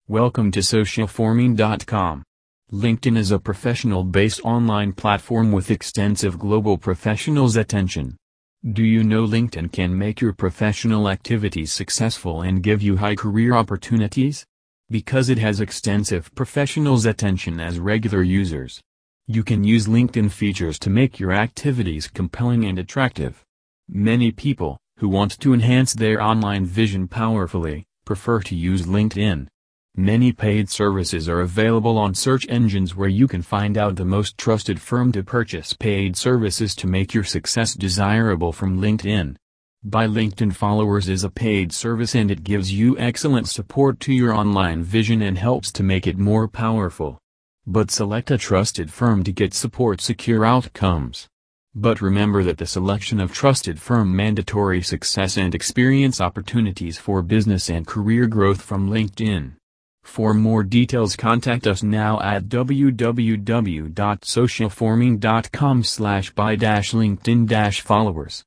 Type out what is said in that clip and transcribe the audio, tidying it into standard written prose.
Welcome to socialforming.com. LinkedIn is a professional-based online platform with extensive global professionals' attention. Do you know LinkedIn can make your professional activities successful and give you high career opportunities? Because it has extensive professionals' attention as regular users. You can use LinkedIn features to make your activities compelling and attractive. Many people, who want to enhance their online vision powerfully, prefer to use LinkedIn. Many paid services are available on search engines where you can find out the most trusted firm to purchase paid services to make your success desirable from LinkedIn. Buy LinkedIn Followers is a paid service and it gives you excellent support to your online vision and helps to make it more powerful. But select a trusted firm to get support secure outcomes. But remember that the selection of trusted firm mandatory success and experience opportunities for business and career growth from LinkedIn. For more details contact us now at www.socialforming.com/buy-LinkedIn-followers.